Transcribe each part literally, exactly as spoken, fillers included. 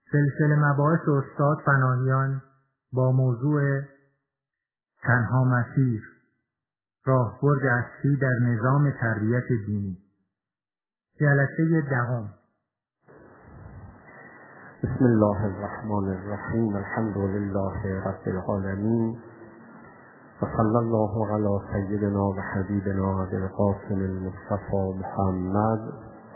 سلسله مباحث استاد پناهیان با موضوع تنها مسیر، راهبرد اصلی در نظام تربیت دینی، جلسه دهم. بسم الله الرحمن الرحیم. الحمد لله رب العالمین و صلی الله علی سیدنا و حبیبنا ابی القاسم المصطفى محمد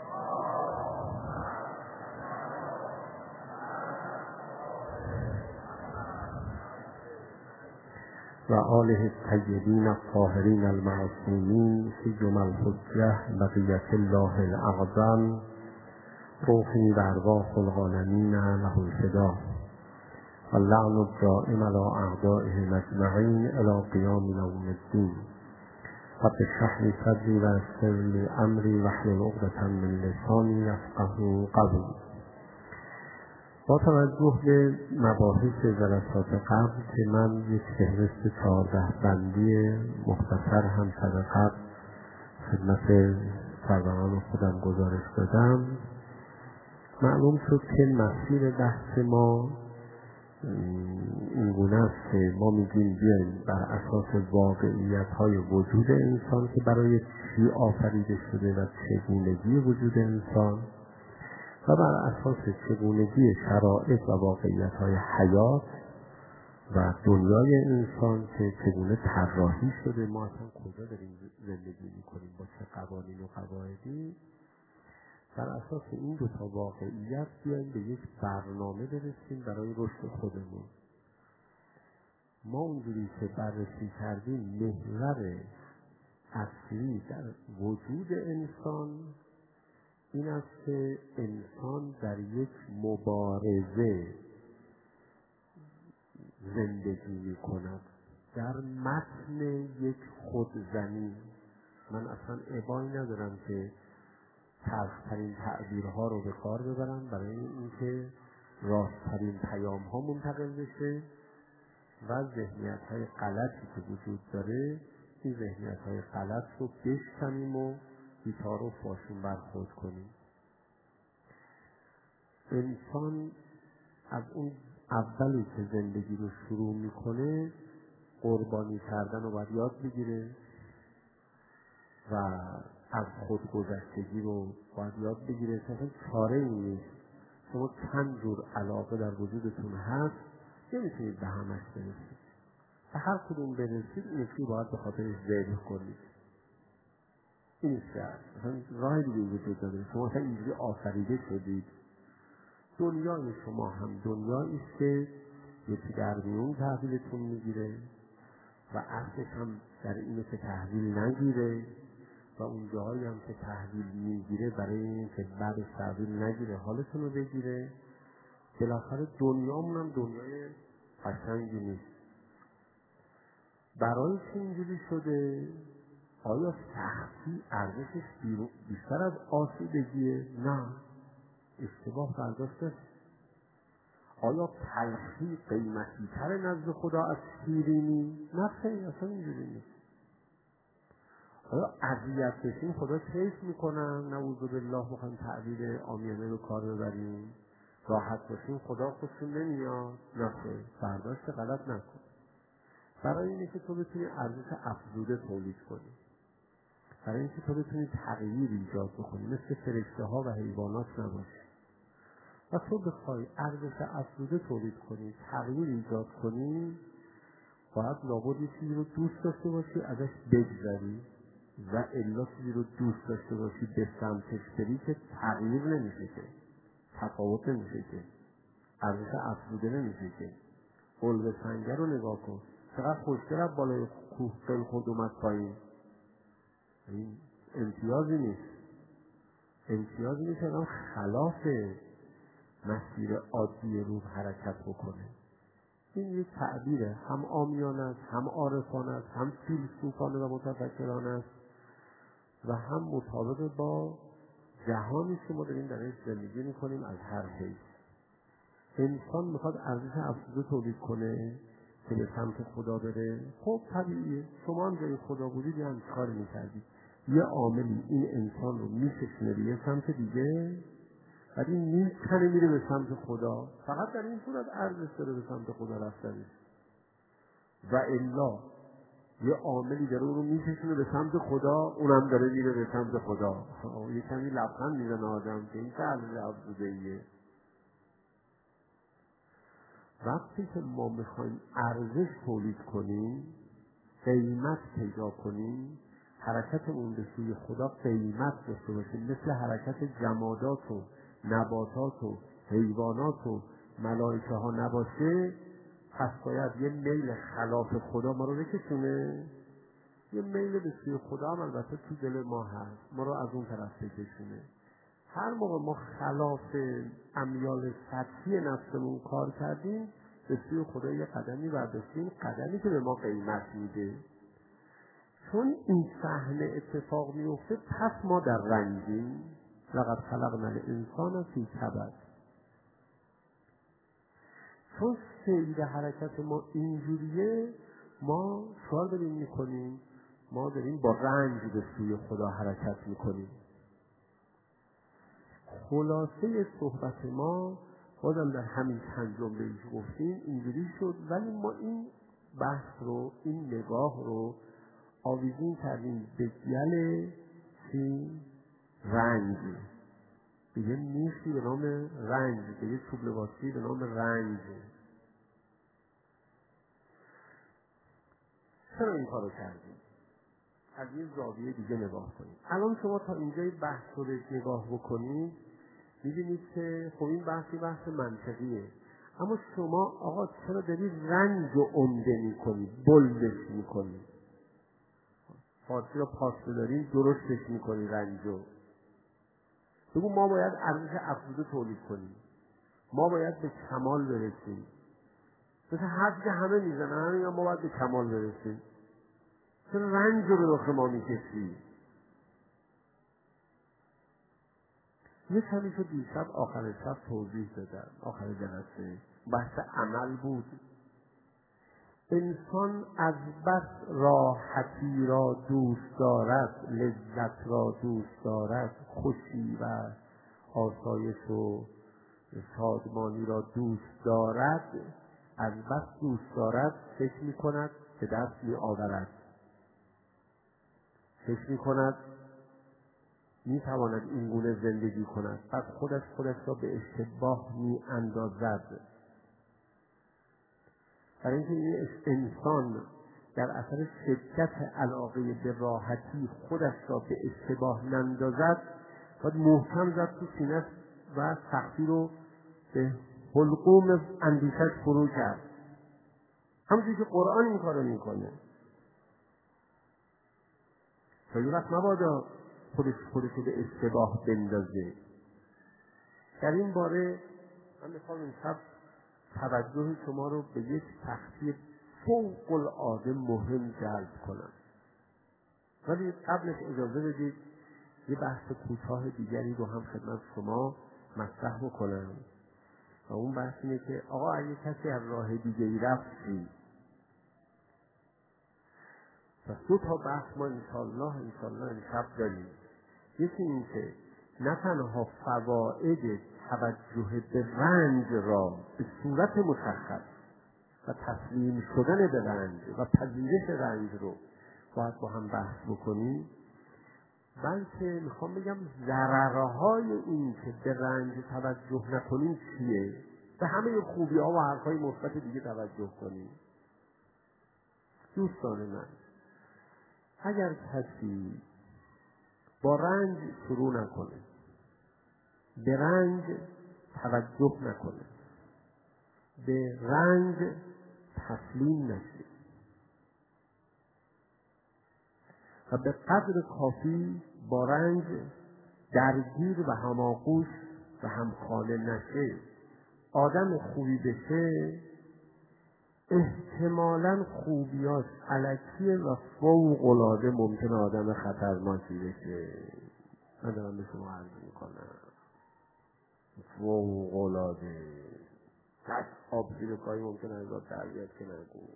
و آله الطیبین الطاهرین المعصومین فی جمل الحجة بقیة الله الاعظم روحی و ارواح العالمین له الفدا و اللعن الدائم علی اعدائهم اجمعین الی قیام یوم الدین. رب اشرح لی صدری و یسر لی امری واحلل عقدة من لسانی یفقهوا قولی. با توجه به مباحث جلسات قبل که من یک فهرست چهارده بندی مختصر هم شب قبل خدمت سروران خودم گزارش دادم، معلوم شد که مسیر بحث ما اینگونه است که ما میگیم بیاییم بر اساس واقعیت های وجود انسان که برای چی آفریده شده و چگونگی وجود انسان و بر اساس چگونگی شرایط و واقعیت های حیات و دنیای انسان که چگونه طراحی شده، ما اصلا کجا داریم زندگی میکنیم، با چه قوانین و قواعدی، بر اساس این دو تا واقعیت بیاییم به یک برنامه برسیم برای رشد خودمون. ما اونجوری که بررسی کردیم محور اصلی در وجود انسان این است که انسان در یک مبارزه زندگی می کند، در متن یک خودزنی. من اصلا ابایی ندارم که تلخترین تعبیرها رو به کار ببرم برای اینکه راستترین پیام ها منتقل بشه و ذهنیت های غلطی که وجود داره این ذهنیت های غلط رو بشکنیم و بی‌تار و فاشون برخورد کنیم. انسان از اون اولی که زندگی رو شروع میکنه قربانی کردن رو باید یاد بگیره و از خودگذشتگی رو باید یاد بگیره. اصلا چاره ای نیست. شما چند جور علاقه در وجودتون هست، نمیتونید به همش برسید. به هر کدوم برسید این یکی باید به خاطرش ذبح کنید. این شد مثلا راه دیگه وجود داره. شما اصلا اینجوری آفریده شدید. دنیای شما هم دنیایی است که یکی در میون تحویلتون میگیره و اصلش هم در اینه که تحویل نگیره و اون جاهایی هم که تحویل میگیره برای این که بعدش تحویل نگیره حالتون رو بگیره. بالاخره دنیامون هم دنیای قشنگی نیست. برای چه اینجوری شده؟ آیا سختی ارزشش بیشتر از آسودگیه؟ نه، اشتباه برداشته. آیا تلخی قیمتی تر نزد خدا از شیرینی؟ نه خیلی، اصلا اینجوری نیست. آیا اذیت بشیم خدا کیف میکنن؟ نعوذ بالله بخوایم تعبیر عامیانه رو کار ببریم. راحت باشیم خدا خوشون نمیاد؟ نه خیلی، برداشت غلط نکن. برای اینه که تو بتونی ارزش افزوده تولید کنی، برای اینکه تو بتونی تغییر ایجاد بکنی، مثل فرشته ها و حیوانات نباشی و تو بخوای ارزش افزوده تولید کنی، تغییر ایجاد کنی، باید لابد یه چیزی رو دوست داشته باشی ازش بگذری و الا چیزی رو دوست داشته باشی به سمتش بری که تغییر نمیشه، که تفاوت نمیشه، که ارزش افزوده نمیشه. که قلب سنگر رو نگاه کن، چقدر خوشگل از بالای کوه قل خود اومد پایین. این امتیازی نیست، امتیازی نیست، هم خلاف مسیر عادی روح حرکت بکنه. این یک تعبیره، هم عامیانه است، هم عارفانه است، هم فیلسوفانه و متفکرانه است و هم مطابق با جهانی که ما داریم درش زندگی میکنیم. از هر حیث انسان میخواد ارزش افزوده تولید کنه که به سمت خدا بره. خب طبیعیه، شما هم جای خدا بودید یه همچه کاری میکردید. یه عاملی این انسان رو میکشونه به یه سمت دیگه ولی میکنه میره به سمت خدا. فقط در این صورت ارزش داره به سمت خدا رفتنش. و الا یه عاملی داره اون رو میکشونه به سمت خدا، اونم داره میره به سمت خدا. یه کمی لبخند میزنه آدم که این چه ارزش افزوده‌ایه. وقتی که ما میخوایم ارزش تولید کنیم، قیمت پیدا کنیم، حرکتمون به سوی خدا قیمت داشته باشه، مثل حرکت جمادات و نباتات و حیوانات و ملائکه ها نباشه، پس باید یه میل خلاف خدا ما رو بکشونه. یه میل به سوی خدا هم البته تو دل ما هست، ما رو از اون طرف بکشونه. هر موقع ما خلاف امیال سطحی نفسمون کار کردیم، به سوی خدا یه قدمی برداشتیم، قدمی که به ما قیمت میده. چون این صحنه اتفاق میفته، پس ما در رنجیم. لقد خلقنا الانسان فی کبد. چون سیر حرکت ما اینجوریه، ما شعار داریم میکنیم، ما داریم با رنج به سوی خدا حرکت میکنیم. خلاصه صحبت ما بازم در همین چند جمله‌ای که گفتیم اینجوری شد، ولی ما این بحث رو، این نگاه رو آویزون کردیم به گل چی؟ رنج. به یه میخی به نام رنج، به یه چوب لباسی به نام رنج. چرا این کارو کردیم؟ از یه زاویه دیگه نگاه کنیم. الان شما تا اینجای بحث رو نگاه بکنید، می‌بینید که خب این بحثی بحث منطقیه. اما شما آقا چرا دارید رنج رو عمده می‌کنید، بلدش می‌کنید؟ فارسی رو پاسته دارین، درستش می‌کنید رنج رو. بگو ما باید ارزش افزوده تولید کنیم، ما باید به کمال برسیم. مثل حد که همه میزنن، همین ما باید به کمال برسیم. چرا رنج رو به داخل ما میکشید؟ یه کمی که دیشب آخر شب توضیح دادم، آخر جلسه بحث عمل بود. انسان از بس راحتی را دوست دارد، لذت را دوست دارد، خوشی و آسایش و شادمانی را دوست دارد، از بس دوست دارد فکر می کند که دست می آورد، فکر می کند می تواند این گونه زندگی کند، پس خودش خودش را به اشتباه می اندازد. برای اینکه این انسان در اثر شدت علاقه به راحتی خودش را به اشتباه نندازد، باید محکم زد تو سینه‌اش و سختی رو به حلقوم اندیشش فرو کرد. همونجوری که قرآن این کارو میکنه. تا یه وقت مبادا خودش خودشو به اشتباه بندازه. در این باره من میخوام این شب توجه شما رو به یک تختی فوق العاده مهم جلب کنم. ولی قبلش اجازه بدید یه بحث کوتاه دیگری رو هم خدمت شما مطرح بکنم. و اون بحث اینه که آقا اگه کسی از راه دیگری رفت چی؟ پس دو تا بحث ما انشالله انشالله امشب داریم. یکی این که نه تنها فواید توجه به رنج را به صورت مشخص و تسلیم شدن به رنج و پذیرش رنج رو باید با هم بحث بکنیم، بلکه میخوام بگم ضررهای این که به رنج توجه نکنیم چیه؟ به همه خوبی ها و حرفهای مثبت دیگه توجه کنیم. دوستان من، اگر کسی با رنج شروع نکنه، به رنج توجه نکنه، به رنج تسلیم نشه و به قدر کافی با رنج درگیر و هماغوش و همخانه نشه، آدم خوبی بشه، احتمالاً خوبیاش الکیه و فوق العاده ممکنه آدم خطرناکی بشه. من دارم به شما عرض میکنم فوق العاده تک آب زیر پایی ممکنه از آب تربیت که نگو.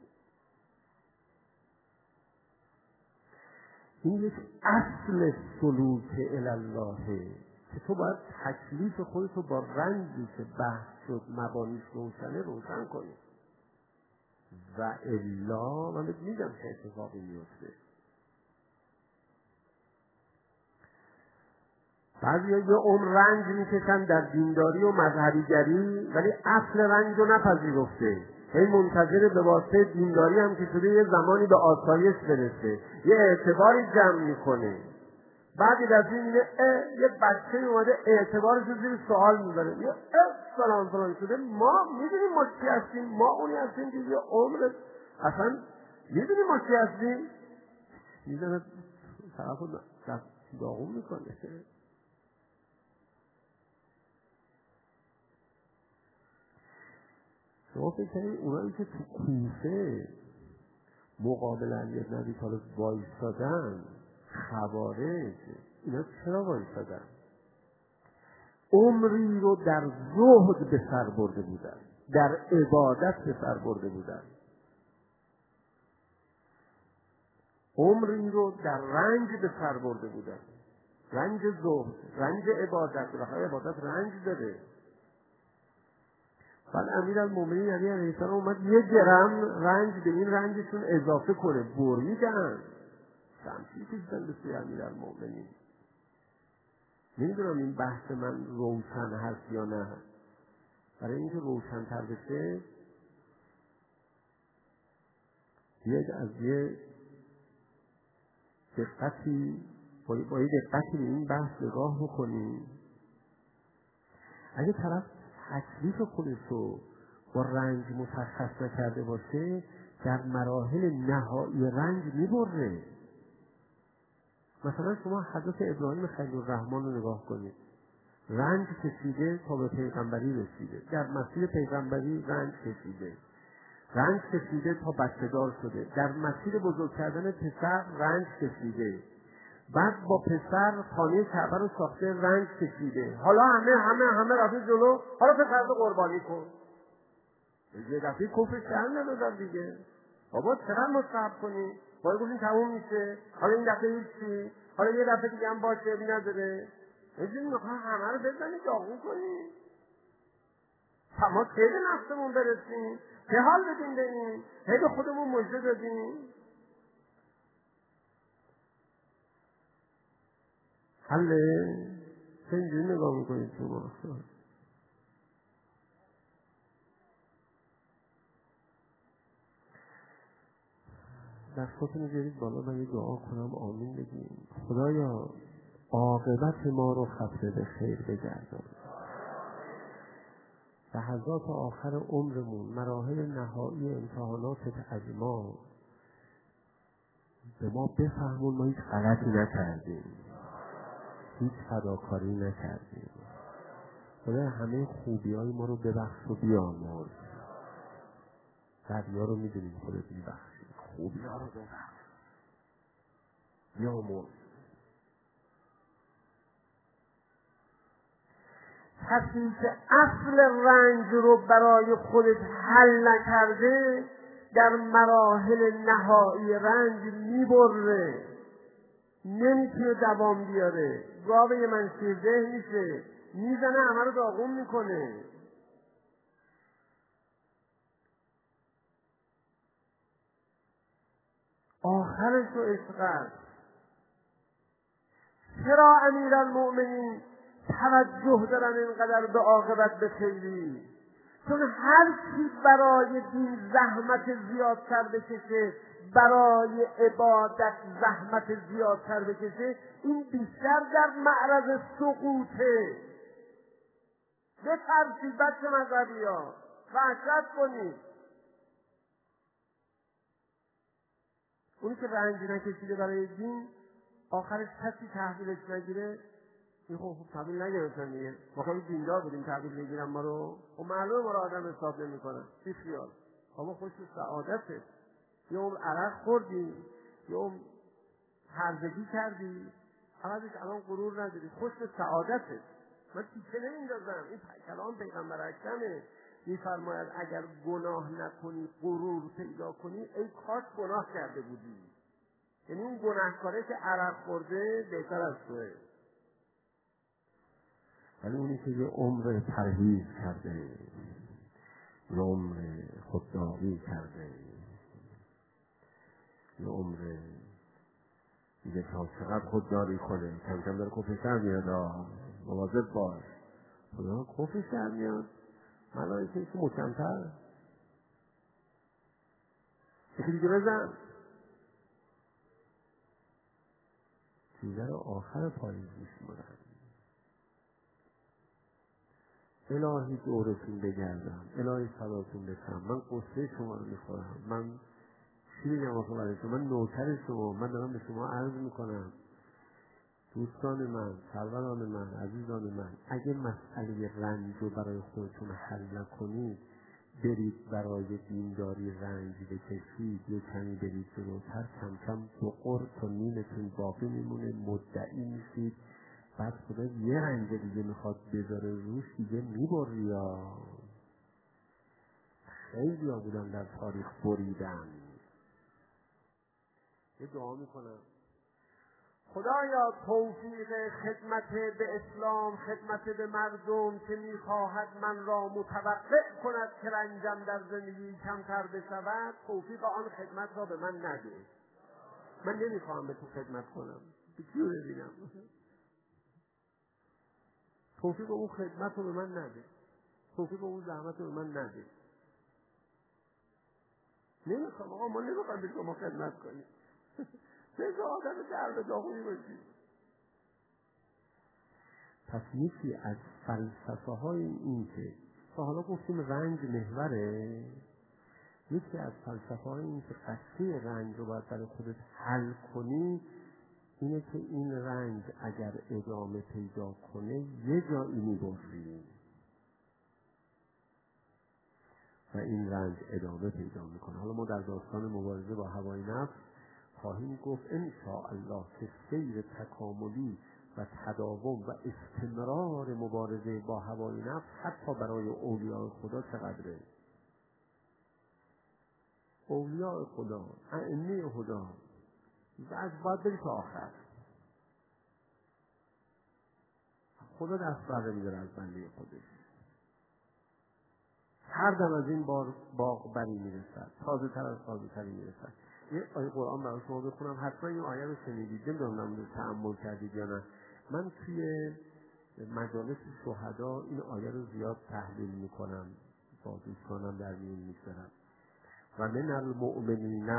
این یک اصل سلوک الالله، که تو باید تکلیف خودتو با رنجی که بحث شد مبانیش روشنه روشن کنی و الا من بهت میگم چه اتفاقی میفته. بعضی یه عمر رنج میکشن در دینداری و مذهبیگری ولی اصل رنج رو نپذیرفته، هی منتظر به واسطه دینداری هم که شده یه زمانی به آسایش برسه، یه اعتباری جمع میکنه، بعدی دفعه میبینه یه بچه اومده اعتبارش رو زیر سوال میبره، یه فلان فلان شده. ما میدونیم ما چی هستیم؟ ما اونی هستیم که یه عمر اصلا میدونیم ما چی هستیم؟ میدونه طرف رو داغون میکنه. شما فکر کنید اونایی که تو کوفه مقابل علی بن ابی طالب وایسادن، خوارج، اینا چرا وایسادن؟ عمری رو در زهد به سر برده بودن، در عبادت به سر برده بودن، عمری رو در رنج به سر برده بودن، رنج زهد، رنج عبادت. بالاخره عبادت رنج داره. بعد امیرالمومنین علی علیه السلام اومد یه گرم رنج به این رنجشون اضافه کنه، بریدن، شمشیر کشیدن به سوی امیرالمومنین. نمیدونم این بحث من روشن هست یا نه. برای اینکه روشن تر بشه بیاید از یه دقتی با یه دقتی به این بحث نگاه بکنیم. اگه طرف تکلیف خودش رو با رنج مشخص نکرده باشه در مراحل نهایی رنج میبره. مثلا شما حضرت ابراهیم خلیل الرحمن رو نگاه کنید، رنج کشیده تا به پیغمبری رسیده، در مسیر پیغمبری رنج کشیده، رنج کشیده تا بچه دار شده، در مسیر بزرگ کردن پسر رنج کشیده، بعد با پسر خانه کعبه رو ساخته، رنج کشیده. حالا همه همه همه رفته جلو، حالا پسر رو قربانی کن. یه دفعه کفر شهر ندادن دیگه. بابا چرا مصاحب کنی؟ باید گفتیم تموم میشه، حالا این دفعه هیچی، حالا یه دفعه دیگه هم باشه بی نداره. اینجوری میخواه همه رو بزنی داغون کنی. ما که به نفسمون برسیم، که حال بدیم به این، هی به خودمون مژده دادیم. حله؟ چه اینجوری نگاه میکنید شما؟ دستاتون رو بیارید بالا و یه دعا کنم، آمین بگیم. خدایا عاقبت ما رو خطر به خیر بگردان. لحظات آخر عمرمون، مراحل نهایی امتحانات از ما، به ما بفهمون ما هیچ غلطی نکردیم، هیچ فداکاری نکردیم. خدایا همه خوبی های ما رو ببخش و بیامرز. بدیا رو میدونیم خودت میبخشی، خوبی ها رو ببخش بیامرز. کسی که اصل رنج رو برای خودش حل نکرده در مراحل نهایی رنج میبره، نمیتونه دوام بیاره، گاوه یه منشیرده میشه، میزنه همه رو داغون میکنه. آخرش رو عشق است. چرا امیرالمؤمنین توجه دارن اینقدر به عاقبت به خیری؟ چون هر کی برای دین زحمت زیادتر بکشه، برای عبادت زحمت زیادتر بکشه، این بیشتر در معرض سقوطه. بترسید بچه مذهبی ها، وحشت کنید. اونی که رنج نکشیده برای دین، آخرش کسی تحویلش نگیره، این خب تحویل نگرفتن دیگه. ما خیلی دیندار بودیم تحویل بگیرن ما رو، خب معلومه ما رو آدم حساب نمی کنن. بی خیال. اما خوش سعادته. یه عمر عرق خوردی، یه عمر هرزگی کردی، عوضش الان غرور نداری، خوش سعادته. من تیکه نمیندازم. این کلام پیغمبر اکرمه، میفرماید اگر گناه نکنی غرور پیدا کنی، ای کاش گناه کرده بودی. یعنی اون گناهکاره که عرق خورده بهتر از توه. ولی اونی که یه عمر پرهیز کرده، یه عمر خودداری کرده، یه عمر میگه تا چقدر خودداری کنه، کم کم داره کفرش در میاد، مواظب باش. خدا کفرش در میاد، ملائکه که محکم‌تر یکی دیگه بزن. چیزه رو آخر پاییز میشمارن. الهی دورتون بگردم، الهی صلاتون بشم، من قصه شما رو میخورم، من چی بگم آخه برای شما، من نوکر شما، من دارم به شما عرض میکنم دوستان من، سروران من، عزیزان من، اگه مسئله رنج رو برای خودتون حل نکنید، برید برای دینداری رنج بکشید، یه کمی برید جلوتر، کم کم دو قرص و نیمتون باقی میمونه، مدعی میشید، بعد خدا یه رنج دیگه میخواد بذاره روش، دیگه میبری. یا خیلی ها بودن در تاریخ بریدن. یه دعا میکنم خدایا توفیق خدمت به اسلام، خدمت به مردم که میخواهد من را متوقع کند که رنجم در زندگی کمتر بشود، توفیق آن خدمت را به من نده. من نمیخواهم به تو خدمت کنم، به کیو ببینم؟ توفیق اون خدمت رو به من نده، توفیق اون زحمت رو به من نده. نمیخوام آقا، ما نمیخوایم به شما خدمت کنیم. بگه آدم در به داخلی باشید. پس یکی از فلسفه های این که تا حالا گفتیم رنج محوره، یکی از فلسفه های این که قصه رنج رو باید برای خودت حل کنی اینه که این رنج اگر ادامه پیدا کنه یه جایی میبری و این رنج ادامه پیدا میکنه. حالا ما در داستان مبارزه با هوای نفس خواهیم گفت انشاءالله که سیر تکاملی و تداوم و استمرار مبارزه با هوای نفس حتی برای اولیاء خدا چقدره. اولیاء خدا، ائمه خدا و از باید بری تا آخر. خدا دست برده میداره از بنده خودش. هر دم از این بار باغ بری میرسد، تازه تر از تازه تری میرسد. یه آیه قرآن برای شما بخونم، حتما این آیه رو شنیدید، نمیدونم رو تأمل کردید یا نه. من توی مجالس شهدا این آیه رو زیاد تحلیل میکنم، با دوستانم در میون میگذارم. و من المؤمنین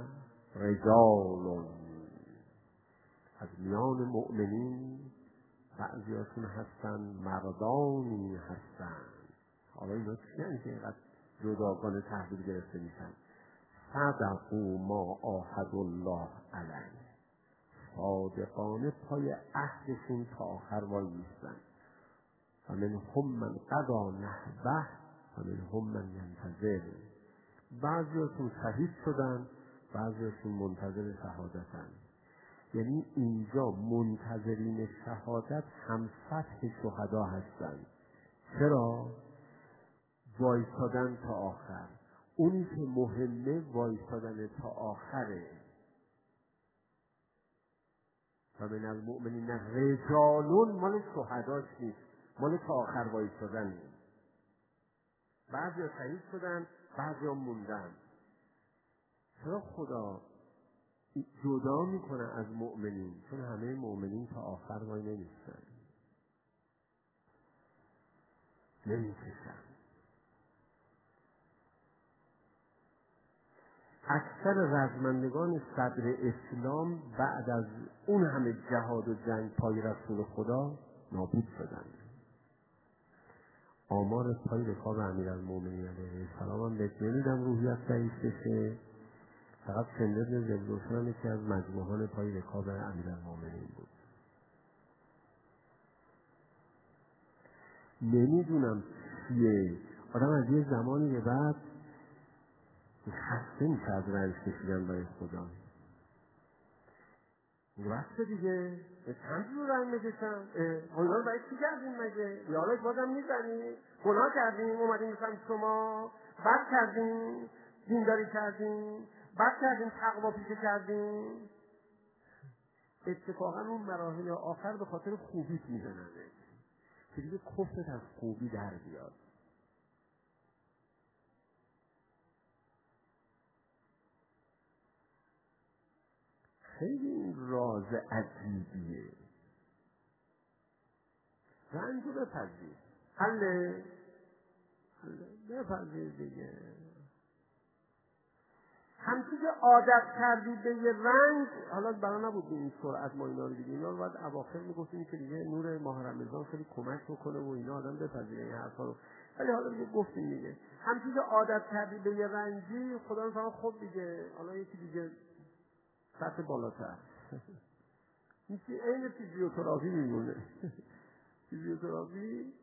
رجال، از میان مؤمنین بعضیاشون هستن مردانی هستن. حالا اینا چی یعنی که اینقدر جداگانه تحلیل گرفته میشن؟ صدقوا ما عاهدوا الله علیه، صادقانه پای عهدشون تا آخر وای میستن. و منهم من قضا نحبه و منهم من ینتظر. بعضیاشون شهید شدن، بعضیاشون منتظر شهادتن. یعنی اینجا منتظرین شهادت هم سطح شهدا هستن. چرا؟ وایستادن تا آخر. اونی که مهمه وایستادن تا آخره. و من المؤمنین رجالون مال شهداش نیست، مال تا آخر وایستادنه. بعضی ها شهید شدن، بعضی ها موندن. چرا خدا جدا میکنه از مؤمنین؟ چون همه مؤمنین تا آخر وای نمیستن، نمیکشن. اکثر رزمندگان صدر اسلام بعد از اون همه جهاد و جنگ پای رسول خدا نابود شدن. آمار پای رکاب امیرالمومنین علیه السلام هم بهت نمیدم روحیت ضعیف بشه، فقط سندر زلزوشن هم یکی از مجموعان پای رکاب امیرالمومنین بود. نمیدونم چیه، آدم از یه زمانی به بعد خسته میشه از رنج کشیدن برای خدا. وقت دیگه به چند رو رنج میکشم؟ اینا رو برای چی کردیم مگه؟ یالک بازم میزنی؟ گناه کردیم اومدیم مثل شما؟ بد کردیم؟ دینداری کردیم؟ بد کردیم؟ تقوا پیشه کردیم؟ اتفاقا اون مراحل آخر به خاطر خوبیت میزننه. که دیگه کفرت از خوبی در بیاد. خیلی این راز عجیبیه. رنج رو بپذیر، حله حله بپذیر دیگه. همچون که عادت کردی به یه رنج، حالا برای نبود این سرعت ما اینا رو دیگه، اینا رو باید اواخر میگفتیم که دیگه نور ماه رمضان خیلی کمک بکنه و اینا آدم بپذیره این حرفا رو، ولی حالا دیگه گفتیم دیگه همچون که عادت کردی به یه رنجی، خدا مثلا خب دیگه حالا یکی دیگه سطح بالاتر میشه این فیزیوتراپی میمونه. فیزیوتراپی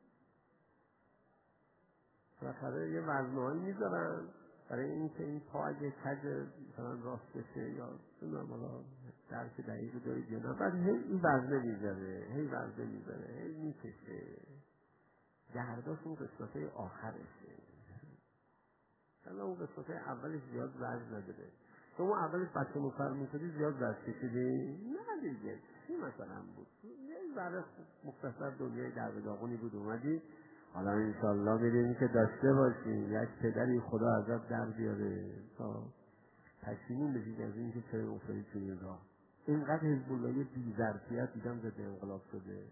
بالاخره یه وزنهایی میذارن برای اینکه این پا اگه کج مثلا راست بشه یا نمیدونم حالا درک دقیقی دارید یا نه، بعد هی این وزنه میذاره هی وزنه میذاره هی میکشه، درداش اون قسمت آخرشه. حالا اون قسمت اولش زیاد وزن نداره. شما اولش بچه مفر میشدی زیاد وزن کشیدی؟ نه دیگه چی مثلا بود؟ یه ذره مختصر دنیای درد داغونی بود اومدی، حالا انشالله میدونی که داشته باشی یک پدری خدا ازت در بیاره تا پشیمون بشید از این که چرا افتادی توی این راه. اینقدر حزب اللهی بی‌ظرفیت دیدم ضد انقلاب شده.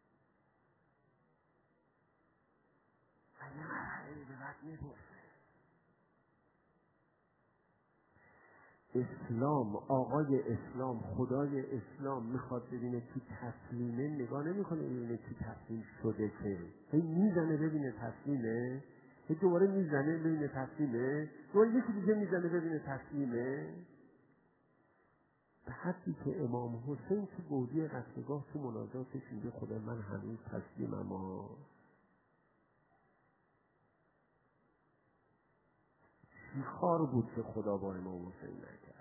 اگه مرحله به بعد میبرد اسلام، آقای اسلام، خدای اسلام میخواد ببینه کی تسلیمه، نگاه نمیکنه ببینه کی تسلیم شده، که هی میزنه ببینه تسلیمه، هی دوباره میزنه ببینه تسلیمه، دوباره یکی دیگه میزنه ببینه تسلیمه. به حدی که امام حسین تو گودی قصدگاه تو مناجاتش میگه خدا من هنوز تسلیمم. اما چی خار بود که خدا با امام حسین نکرد؟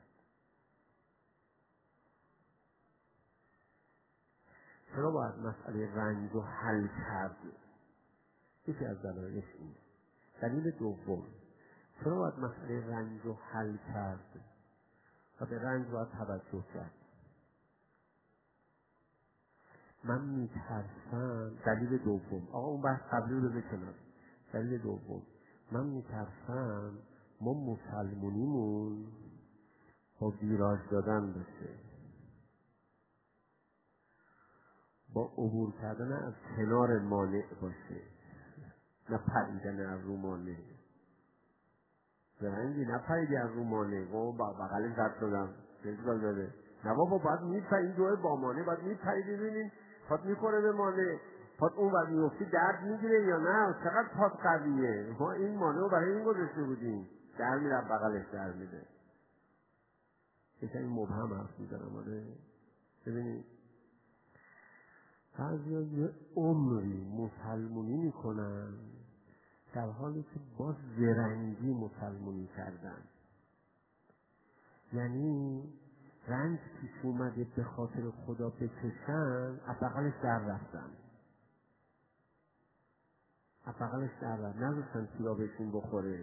چرا باید مسئله رنج رو حل کرد؟ یکی از دلایلش اینه. دلیل دوم، چرا باید مسئله رنج رو حل کرد و به رنج باید توجه کرد؟ من میترسم، دلیل دوم، آقا اون بحث قبلی رو بکنم، دلیل دوم، من میترسم ما مسلمونیمون با ویراج دادن بشه، با عبور کردن از کنار مانع باشه، نه پریدن از رو مانع. زرنگی نه پریدی از رو مانع و با بغل زد شدم جزگاه داده، نه بابا باید میپرید دوه با مانع، باید میپرید ببینین پات میخوره به مانع، پات اون وقت میفتی درد میگیره یا نه، چقدر پات قویه. ما این مانع رو برای این گذاشته بودیم، در میره بغلش در میده. یکی این مبهم حرف میزنم. آره ببینید بعضی ها یه عمری مسلمونی میکنن در حالی که با زرنگی مسلمونی کردن، یعنی رنج پیش اومده به خاطر خدا بکشن، از بغلش در رفتن، از بغلش در رفتن، نذاشتن سیرا بهشون بخوره.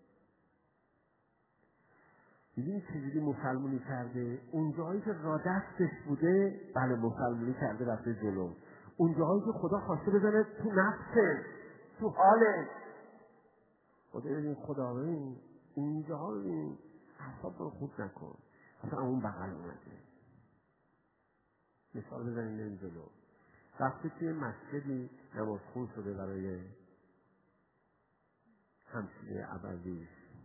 دیدین چجوری مسلمونی کرده؟ اون جایی که را دستش بوده بله مسلمونی کرده رفته جلو، اون جایی که خدا خواسته بزنه تو نفسه، تو حالش. خدا ببین خدا ببین اینجا ها ببین حساب رو خود نکن، اصلا اون بغل اومده. مثال بزنیم بریم جلو. وقتی توی مسجدی نماز خون شده برای همسایه عبدیش،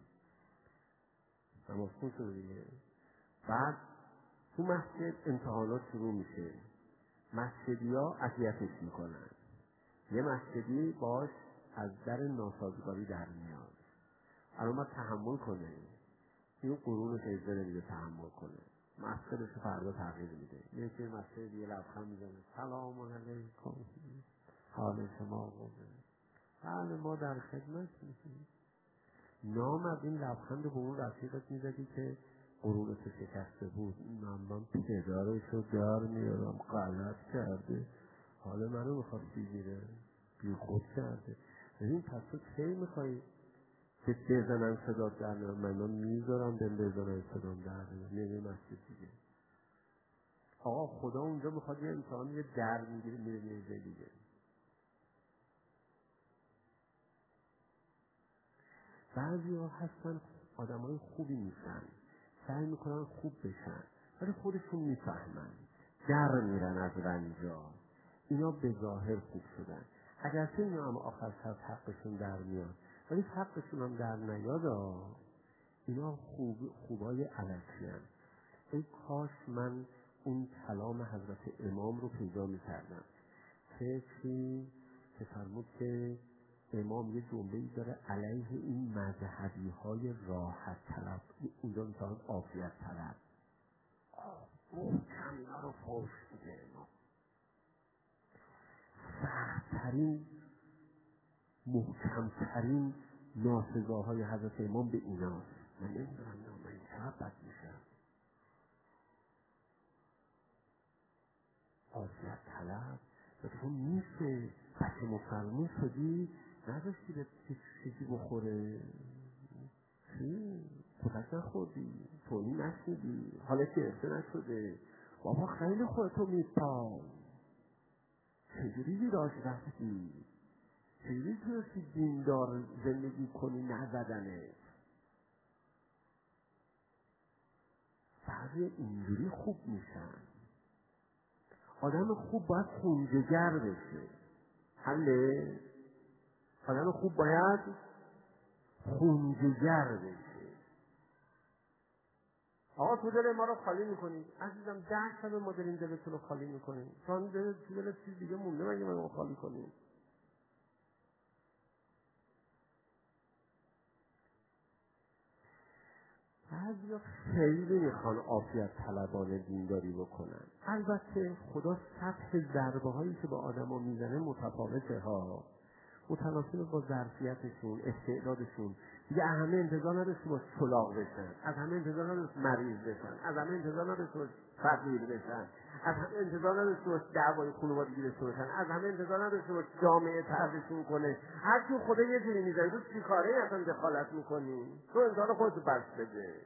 نماز خون شده دیگه، بعد تو مسجد امتحانات شروع میشه، مسجدی ها اذیتش میکنن، یه مسجدی باش از در ناسازگاری در میاد، الان باید تحمل کنه، این قرونش اجازه نمیده تحمل کنه، مسجدش فردا تغییر میده، یه که مسجد دیگه لبخند میزنه سلام علیکم حال شما خوبه، بله ما در خدمت میشیم. نام از این لبخند به اون رفیقت میزدی که قرونش شکسته بود، من من پدرشو در میارم غلط کرده، حالا منو میخواد بگیره، بی خود کرده. ببین پس تو کی میخوایی که بزنن صدا در میارم؟ من من میذارم به بزنن صدا در میارم، میره مسجد دیگه. آقا خدا اونجا میخواد یه امتحان یه در میگیره میره میره دیگه. بعضی ها هستن آدم های خوبی میشن، سعی میکنن خوب بشن، ولی خودشون میفهمن، در میرن از رنجا. اینا به ظاهر خوب شدن، اگرچه اینا هم آخر سر حقشون در میاد، ولی حقشون هم در نیاد. اینا خوب خوبای علکی هست. ای کاش من اون کلام حضرت امام رو پیدا میکردم که چی که فرمود که امام یه جمله‌ای داره علیه این مذهبی های راحت طلب، اونجا میتواند عافیت طلب. محکم اینا رو فوش میده امام. سخت‌ترین محکمترین ناسزاهای حضرت امام به ایناست. من نمیدونم من این چقدر بد میشم. عافیت طلب و تو میشه بچه مسلمان شدی نداشتی به چیزی بخوره، چی؟ کتک نخوردی، تونی نشنیدی، حالا که ارسه نشده، بابا خیلی خودتو میپای، چجوری ویراج رفتی، چجوری تونستی دیندار زندگی کنی نزدنه. بعضی اینجوری خوب میشن. آدم خوب باید خونجگر بشه. حله؟ آدم خوب باید خونجگر بشه. آقا تو دل ما رو خالی میکنی. عزیزم ده شب ما داریم دلتون رو خالی میکنیم. چون دل تو دل چیز دیگه مونده مگه ما خالی کنیم. بعضیا خیلی میخوان عافیت طلبانه دینداری بکنن. البته خدا سطح ضربه هایی که با آدما میزنه متفاوته ها، متناسب با ظرفیتشون، استعدادشون. دیگه همه انتظار نداشته باش چلاق بشن، از همه انتظار نداشته مریض بشن، از همه انتظار نداشته باش فقیر بشن، از همه انتظار نداشته باش دعوای خانوادگی داشته باشن، از همه انتظار نداشته باش جامعه طرفشون کنه. هر کی خدا یه جوری میذاره، تو چیکاره اصلا دخالت میکنی؟ تو انسان خودت بس بده.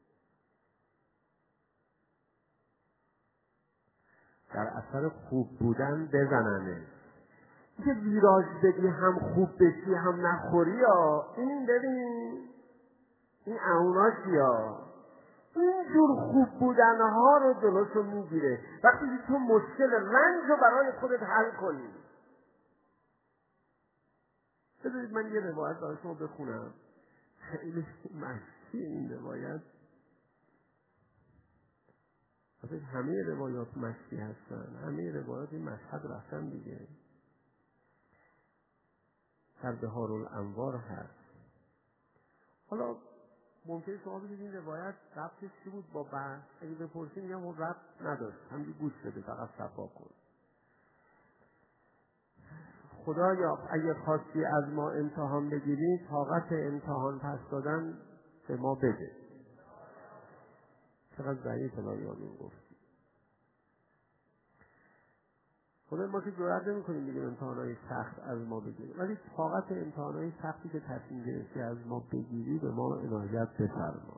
در اثر خوب بودن بزننه. که ویراج بگی هم خوب بشی هم نخوری ها، این ببین این اوناشی ها، این جور خوب بودنها رو جلوشو میگیره. وقتی تو مشکل رنج رو برای خودت حل کنی. بذارید من یه روایت برای شما بخونم، خیلی مشکی این روایت. بذارید همه روایات مشکی هستن، همه روایات این مشهد رفتن دیگه. در بهارالانوار هست. حالا ممکنه شما بگید این روایت ربطش چی بود با بحث؟ اگه بپرسید میگم اون ربط نداشت، همین گوش بده فقط صفا کن. خدایا اگه خواستی از ما امتحان بگیری طاقت امتحان پس دادن به ما بده. چقدر ضعیف الهی گفت. خدا ما که جرئت نمی‌کنیم دیگه امتحانای سخت از ما بگیریم، ولی طاقت امتحانای سختی که تصمیم گرفتی از ما بگیری به ما عنایت بفرما.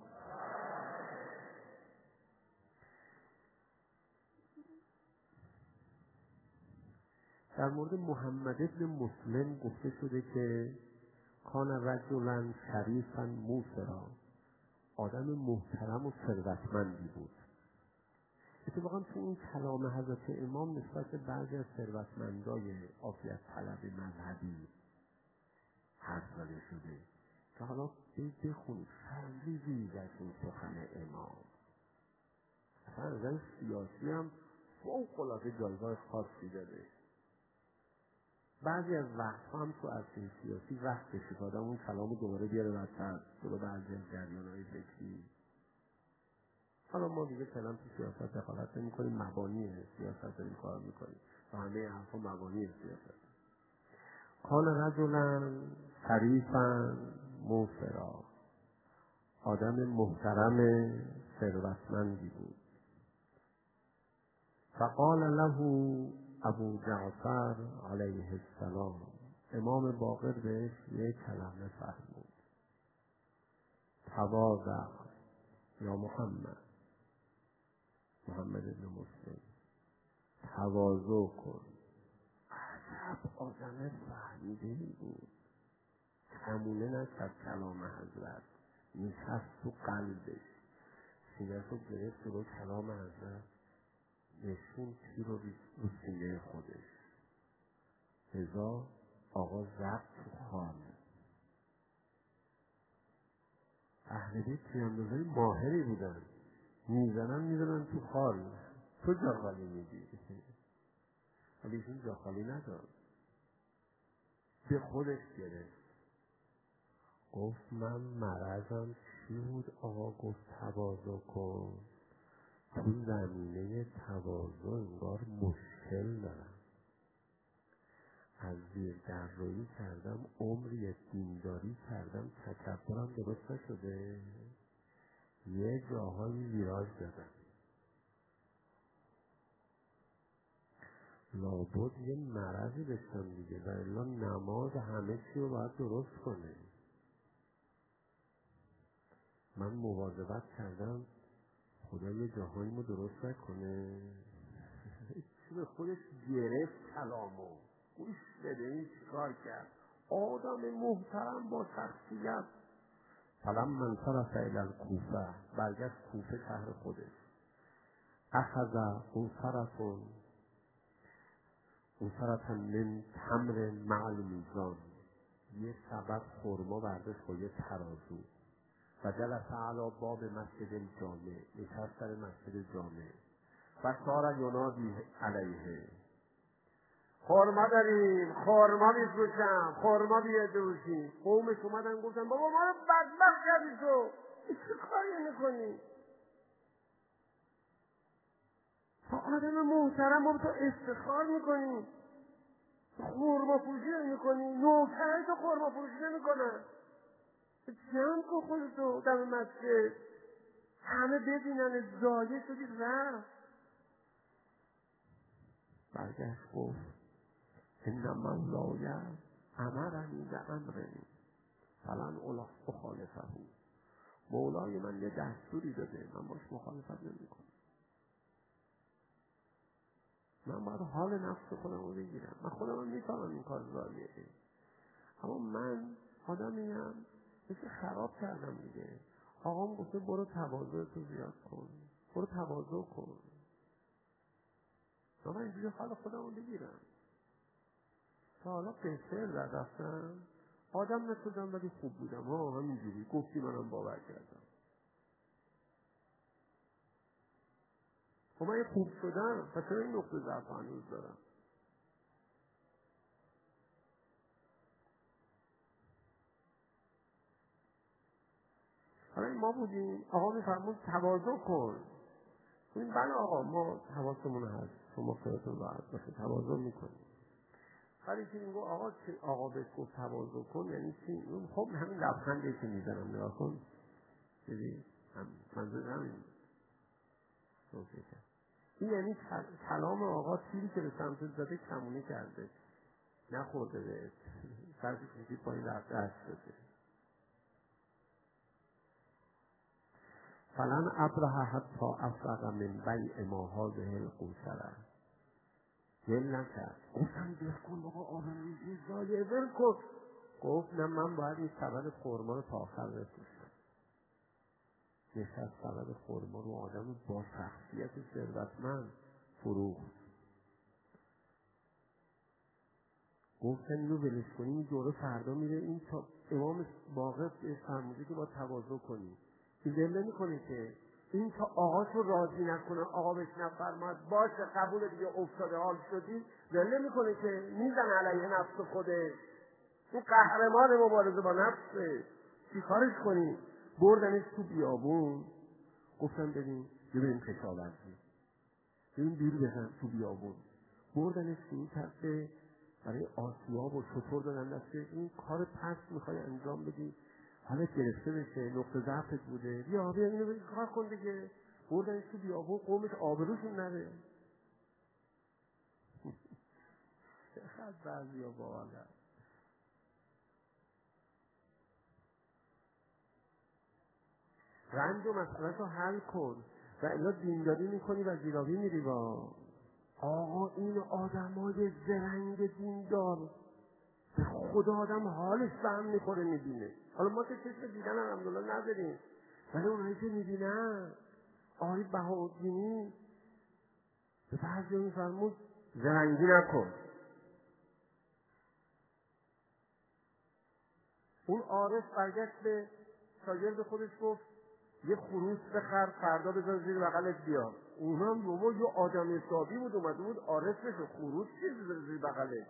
در مورد محمد ابن مسلم گفته شده که کان رجلا شریفا موسرا، آدم محترم و ثروتمندی بود. اتفاقا تو این کلام حضرت امام نسبت به بعضی از ثروتمندای عافیت طلب مذهبی حرف زده شده که حالا بخونید خیلی ریز از این سخن امام. اصلا از سیاسی هم فوق العاده جایگاه خاصی داره. بعضی از وقت هم تو عرصه سیاسی وقت بشه آدم اون کلام دوباره بیاره وسط جلو بعضی از جریان‌های فکری. حالا ما دیگه کلام تو سیاست دخالت نمی کنیم، مبانی سیاست داریم کار میکنیم و همه حرفا مبانی سیاست. کان رجلا شریفا موسرا، آدم محترم ثروتمندی بود. فقال له ابو جعفر علیه السلام، امام باقر بهش یک کلمه فرمود، تواضع یا محمد، محمد ابن مسلم، تواضع کن. عجب آدم فهمیده‌ای بود، همونه نکرد کلام حضرت، نشست تو قلبش، سینه رو گرفت رو کلام حضرت نشون تیر رو رو سینه خودش. لذا آقا زد تو خال. اهل بیت تیراندازای ماهری بودن، میزنن میزنن تو خال، تو جا خالی میدی. ولی ایشون جا خالی نداد، به خودش گرفت. گفت من مرضم چی بود؟ آقا گفت تواضع کن. تو زمینه تواضع انگار مشکل دارم. از زیر در روی کردم، عمری دینداری کردم، تکبرم درست نشده، یه جاهایی ویراج دادم. لابد یه مرضی داشتم دیگه، و الا نماز همه چی رو باید درست کنه. من مواظبت کردم خدا یه جاهاییمو درست نکنه. چی به خودش گرفت کلامو. گوش بده این چیکار کرد. آدم محترم با شخصیت. فلم من صرف الی الکوفه، برگشت کوفه شهر خودش. اخذ اون صرفون اون صرفن من تمر مع المیزان، یه سبب خرما برداشت با یه ترازو و جلس علی باب مسجد الجامع، نشست در مسجد جامع و سار ینادی علیه، خرما داریم، خرما میفروشم، خرما بیادروشیم. قومش اومدن گفتن بابا ما رو بدبخت کردی تو، چه کاری میکنی؟ تا آدم محترم ما تو افتخار میکنی، خرما فروشی نمیکنی، نوکرای تو خرما فروشی نمیکنن. جمع کن خودتو دم مسجد، همه ببینن زایه شدی رفت. برگشت گفت ان مولای امرنی بامرنی فلن اخالفه. مولای من یه دستوری داده، من باش مخالفت نمیکنم. من باید حال نفس خودم رو بگیرم. من خودم رو میفهمم این کار زایه، اما من آدمیم مثل خراب کردم دیگه. آقام گفته برو تواضع تو زیاد کن، برو تواضع کن. من اینجوری حال خودم رو بگیرم. تا حالا قصر در رفتم آدم نشدم ولی خوب بودم. ها همینجوری گفتی منم باور کردم. خب من خوب شدم، پس چرا این نقطه ضعف هنوز دارم؟ حالا ما بودیم، آقا میفرمود تواضع کن. بودیم بله آقا ما حواسمون هست، شما خیلیتون راحت باشه، تواضع میکنیم. ولی که میگو آقا چه آقا بهش گفت تواضع کن یعنی چی؟ خب همین لبخندی که میزنم نگاه کن، دیدی هم منظور همین توصیه کرد. این یعنی کلام آقا تیری که به سمت زده کمونه کرده، نخورده بهت، سرش کشی پایین رفت دست شده. فلن ابرح حتی افرق من بیع ما هذه القوسره. دل نکرد. گفتم دل کن بابا آدم این زایه ول کن. گفت نه من باید این سبد خورما رو تا آخر بفروشم. نشست سبد خورما رو آدم با شخصیت ثروتمند فروخت. گفتن اینو ولش کنی این دوره فردا میره این تا امام باقر فرموده که با تواضع کنی. این دل نمی کنه که این تا آقاشو راضی نکنه، آقا بهش نفرماد باشه قبول دیگه افتاده حال شدی، دل نمی کنه که میزن علیه نفس خودش. این قهرمان مبارزه با نفسه. چی کارش کنی؟ بردنش تو بیابون، گفتن ببین ببین کشاورزی، ببین بیرو بزن تو بیابون. بردنش تو این طرفه برای آسیاب و شطور دادن دسته، این کار پست میخوای انجام بدی، حالت گرفته بشه، نقطه ضعفت بوده، بیا بیا اینو بگی کار کن دیگه. بردنش تو بیابون، قومش آبروشون نره. چقدر بعضی ها باحالن. رنج و مسئله رو حل کن و الا دینداری میکنی و زیرابی میری با آقا. این آدمای زرنگ دیندار به خدا آدم حالش به هم میخوره میبینه. حالا ما که چشم دیدن الحمدلله نداریم، ولی اونایی که میبینن آقای بهاءالدینی به بعضی میفرمود زرنگی نکن. اون عارف برگشت به شاگرد خودش گفت یه خروس بخر فردا بذار زیر بغلت بیار. اونم بابا یه آدم حسابی بود اومده بود عارف بشه، خروس چیز زیر بغلت.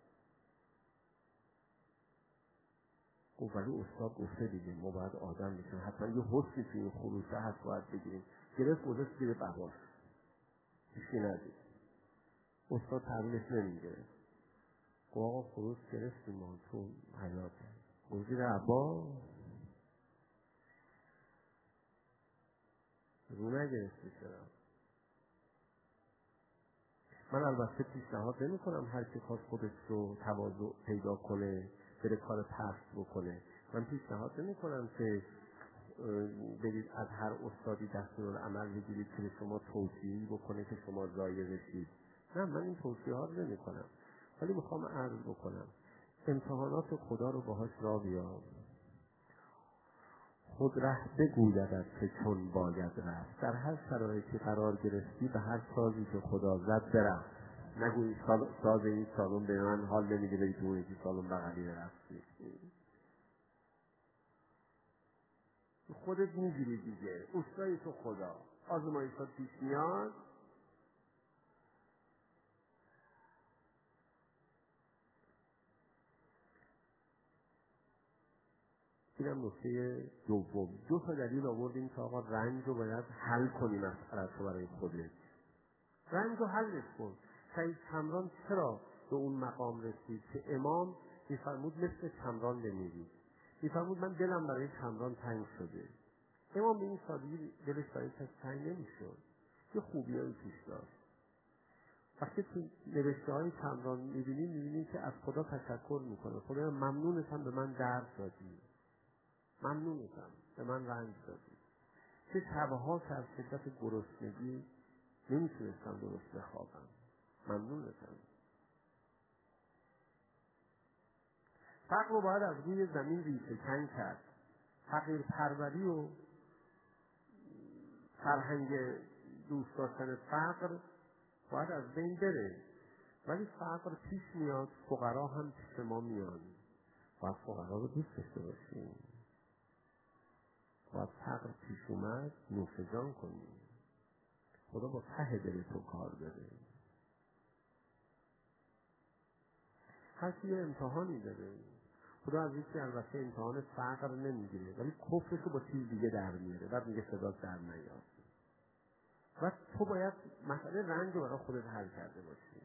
گفت ولی استاد گفته دیگه ما باید آدم بشیم، حتما یه حسی توی این خروسه هست باید بگیریم. گرفت گذاشت زیر بغل، هیچی ندید. استاد تحویلش نمیگیره. گفت آقا خروس گرفتیم ما تو حیات گذیر عبا رو نگرفتی چرا؟ من البته پیشنهاد نمی کنم هر کی خواست خودش رو تواضع پیدا کنه بره کار پست بکنه. من پیشنهاد نمی کنم که برید از هر استادی دستورالعمل بگیرید که شما توصیه‌ای بکنه که شما ضایع بشید. نه، من این توصیه ها رو نمی کنم، ولی میخوام عرض بکنم امتحانات خدا رو باهاش را بیار. خود ره بگویدت که چون باید رفت. در هر شرایطی قرار گرفتی به هر سازی که خدا زد برفت. نگویی ساز این سالون به من حال نمیده بری تو یکی سالون بغلی رفتی. خودت میگیری دیگه، اوستای تو خدا. آزمایشات پیش میاد، اینم نکته دوم. دو تا دلیل آوردیم که آقا رنج رو باید حل کنیم مسئله رو برای خودت. رنج رو حلش کن. سید کمران چرا به اون مقام رسید که امام میفرمود مثل کمران بمیرید؟ میفرمود من دلم برای کمران تنگ شده. امام به این سادگی دلش برای کسی تنگ نمیشد. یه خوبیایی پیش داشت. وقتی تو نوشته های کمران میبینی میبینی که از خدا تشکر میکنه. خدا ممنونتم به من درد دادی، ممنونتم به من رنج دادی. چه شبها که از شدت گرسنگی نمیتونستم درست بخوابم، ممنونتم. فقر رو باید از روی زمین ریشه کن کرد. فقیر پروری و فرهنگ دوست داشتن فقر باید از بین بره. ولی فقر پیش میاد، فقرا هم پیش ما میان. باید فقرا رو دوست داشته باشیم. باید فقر پیش اومد نوشجان کنیم. خدا با ته دل تو کار داره. هر کی یه امتحانی داره. خدا از یکی البته امتحان فقر نمیگیره، ولی کفرش رو با چیز دیگه در میاره. بعد میگه صدا در نیاد. و تو باید مسئله رنج رو برای خودت حل کرده باشی.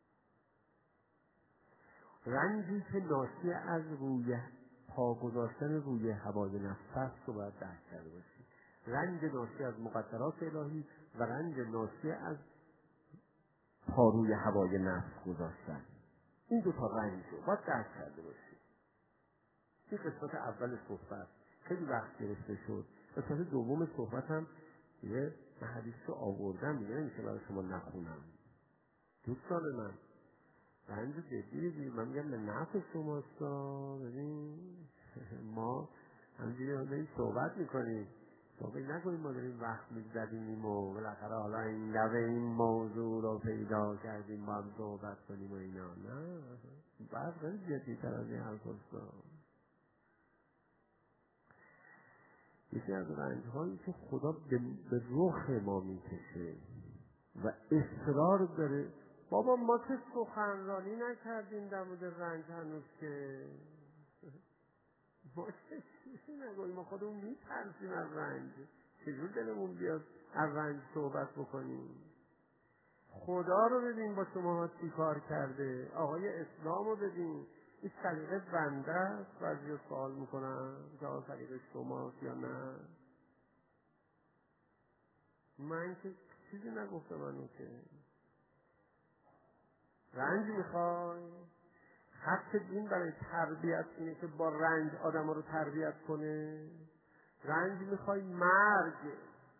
رنجی که ناشی از روی پا گذاشتن روی هوای نفس است رو باید درک کرده باشی. رنج ناشی از مقدرات الهی و رنج ناشی از پا روی هوای نفس گذاشتن. این دو تا رنج رو باید درک کرده باشی. این قسمت اول صحبت خیلی وقت گرفته شد. قسمت دوم صحبت هم یه حدیث رو آوردم، دیگه نمیشه برای شما نخونم. دوستان من رنج جدی بگیرید. من میگم به نفع شماست. ببین ما همینجوری داریم صحبت میکنیم، صحبت نکنیم ما داریم وقت میگذرونیم و بالاخره حالا این دفعه این موضوع رو پیدا کردیم با هم صحبت کنیم و اینا. نه، بعد خیلی جدی تر از این حرف هست. یکی از رنج‌هایی که خدا به, به رخ ما میکشه و اصرار داره. بابا ما که سخنرانی نکردیم در مورد رنج هنوز که ما که چیزی نگویم. ما خودمون میترسیم از رنج. چجور دلمون بیاد از رنج صحبت بکنیم؟ خدا رو ببین با شما چی کار کرده. آقای اسلام رو ببین. این طریقه بنده است. بعضی سوال میکنن که آقا طریقه شماست یا نه. من که چیزی نگفتم. منو که رنج میخوای؟ خط دین برای تربیت اینه که با رنج آدم رو تربیت کنه. رنج میخوای؟ مرگ.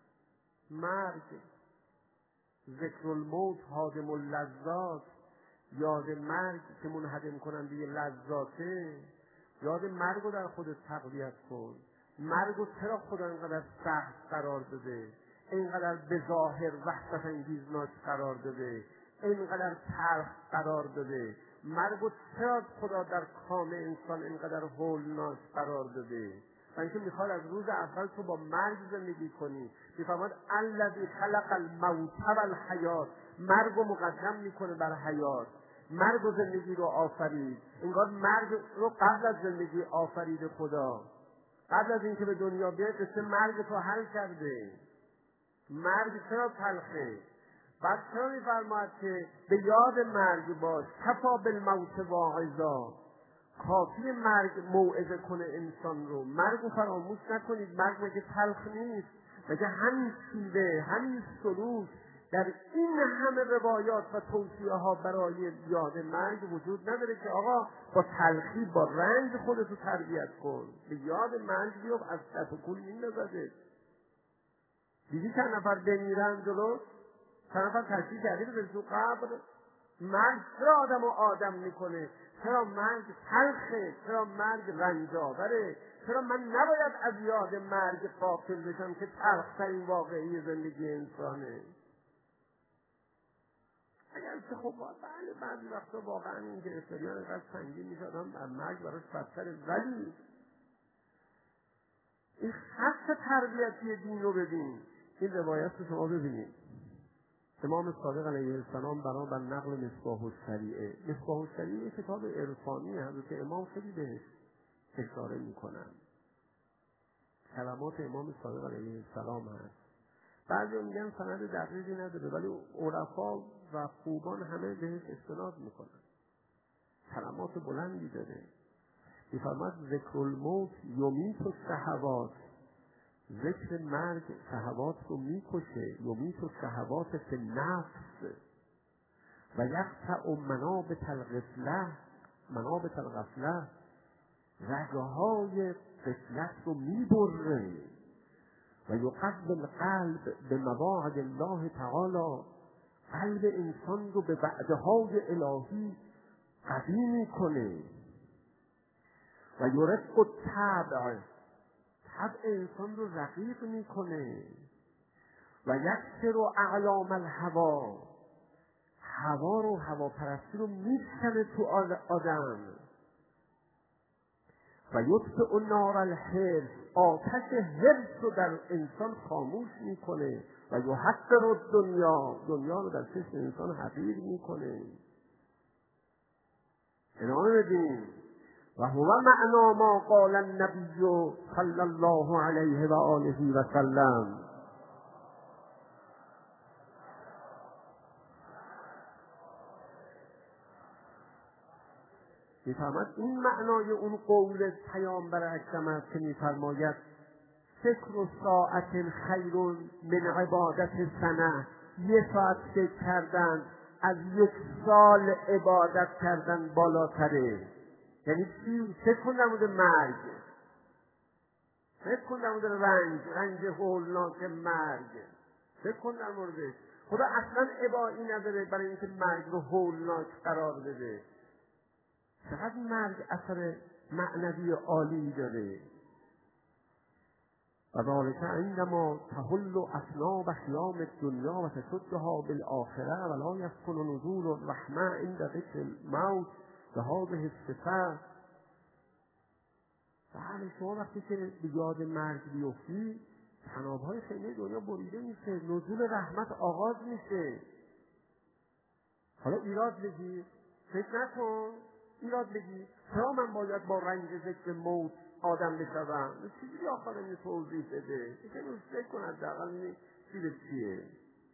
مرگ ذکر الموت هادم اللذات. یاد مرگ که منهدم کننده لذاته، یاد مرگ رو در خودت تقویت کن. مرگ رو چرا خدا اینقدر سخت قرار داده، اینقدر به ظاهر وحشت انگیزناک قرار داده، اینقدر تلخ قرار داده؟ مرگ رو چرا خدا در کام انسان اینقدر هولناک قرار داده؟ و اینکه میخواد از روز اول تو با مرگ زندگی کنی. میفرماد الذی خلق الموت والحیات، مرگ رو مقدم میکنه بر حیات. مرگ و زندگی رو آفرید. انگار مرگ رو قبل از زندگی آفرید خدا. قبل از اینکه به دنیا بیای قصه مرگ تو حل کرده. مرگ چرا تلخه؟ بعد چرا میفرماد که به یاد مرگ باش، کفا بالموت واعظا، کافی مرگ موعظه کنه انسان رو. مرگ رو فراموش نکنید. مرگ مگه تلخ نیست؟ مگه همین شیوه، همین سلوک در این همه روایات و توصیه ها برای یاد مرگ وجود نداره که آقا با تلخی، با رنج خودتو تربیت کن، به یاد مرگ بیاب، از کف و کول میندازده. دیدی چند نفر بمیرن جلو؟ چند نفر تشریح کردی به تو قبر؟ مرگ چرا آدم و آدم میکنه؟ چرا مرگ تلخه؟ چرا مرگ رنجاوره؟ چرا من نباید از یاد مرگ غافل بشم که تلخ‌ترین واقعی زندگی انسانه؟ اگر که خب بله بعضی وقتا واقعا این گرفتاریان اینقدر سنگین میشه آدم در مرگ براش بدتره، ولی این خط تربیتی دین رو ببین. این روایت رو شما ببینید. امام صادق علیه السلام برای بر نقل مصباح الشریعه، مصباح الشریعه کتاب عرفانی حضرت امام خیلی بهش اشاره میکنن. کلمات امام صادق علیه السلام هست. بعضی میگن سند دقیقی نداره، ولی عرفا و خوبان همه بهش استناد میکنن. کلمات بلندی داره. میفرماد ذکر الموت یمیت الشهوات، ذکر مرگ شهوات رو میکشه. یمیت الشهوات فی النفس و یقطع منابت الغفله، منابت الغفله، رگهای غفلت رو میبره. و یقوی القلب به مواعظ الله تعالی، قلب انسان رو به وعده‌های الهی قوی میکنه. و یرق الطبع، طبع انسان رو رقیق میکنه. و یکسر اعلام الهوا، هوا رو، هواپرستی رو میشکنه تو آدم. و یطفئ نار الحرص، آتش حرص رو در انسان خاموش میکنه. و یحقر الدنیا، دنیا رو در چشم انسان حقیر میکنه. ادامه بدیم. و هو معنا ما قال النبی صلی الله علیه و آله و سلم، میفرماد این معنای اون قول پیامبر اکرم است که میفرماید فکر و ساعت خیر من عبادت سنه، یه ساعت فکر کردن از یک سال عبادت کردن بالاتره. یعنی چی؟ فکر کن در مورد مرگ، فکر کن در مورد رنج، رنج هولناک مرگ، فکر کن در موردش. خدا اصلا ابایی نداره برای اینکه مرگ رو هولناک قرار بده. چقدر مرگ اثر معنوی عالی داره. و ذالک عندما تحل اصناب خیام الدنیا و تشدها بالآخره و لا یسکن نزول الرحمه عند ذکر الموت به هذه الصفه. بله شما وقتی که به یاد مرگ بیفتی، طناب‌های خیمه دنیا بریده میشه، نزول رحمت آغاز میشه. حالا ایراد بگیر، فکر نکن، ایراد بگیر چرا من باید با رنج ذکر موت آدم بشوم؟ چیزی آخر این توضیح بده، یکی روز فکر کن حداقل چیز چیه.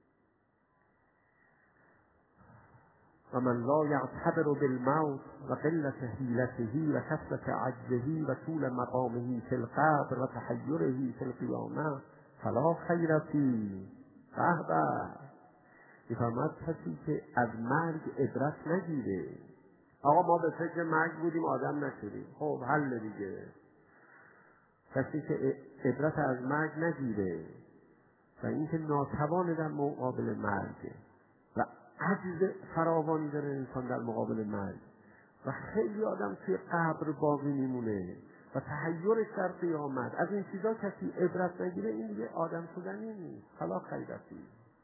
و من لا یعتبر بالموت و قلت حیلته و کثرت عجزه و طول مقامه فی القبر و تحیره فی القیامه فلا خیر فیه. به به. میفرماد کسی که از مرگ عبرت نگیره، آقا ما به فکر مرگ بودیم آدم نشدیم، خب حل دیگه. کسی که عبرت از مرگ نگیره و اینکه ناتوان در مقابل مرگ و عجز فراوانی داره انسان در مقابل مرگ و خیلی آدم توی قبر باقی میمونه و تحیرش در قیامت. از این چیزا کسی عبرت نگیره این دیگه آدم شدنی نیست. حالا خیرتی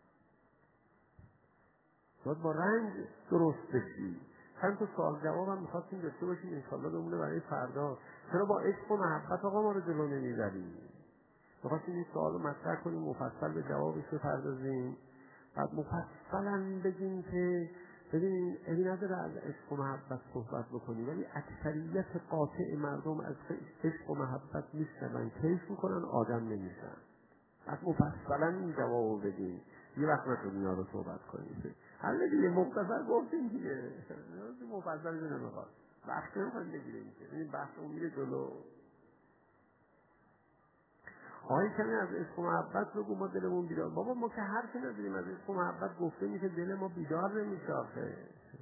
باید با رنج درست بشی. چند تا سوال جواب هم میخواستیم داشته باشیم انشالله بمونه برای فردا. چرا با عشق و محبت آقا ما رو جلو نمیبریم؟ میخواستیم این سوال رو مطرح کنیم، مفصل به جوابش بپردازیم، بعد مفصلا بگیم که ببینیم این نداره از عشق و محبت صحبت بکنیم، ولی اکثریت قاطع مردم از عشق و محبت میشنون، کیف میکنن، آدم نمیشن. بعد مفصلا این جواب رو بدیم. یه وقت نشد اینا رو صحبت کنیم. حالا دیگه مختصر گفتیم دیگه، مفصل دیگه نمیخواد، وقت نمیخواد بگیریم که این بحث اون میره جلو. آقای کمی از عشق و محبت بگو ما دلمون بیدار. بابا ما که حرفی نداریم، از عشق و محبت گفته میشه دل ما بیدار نمیشه آخه.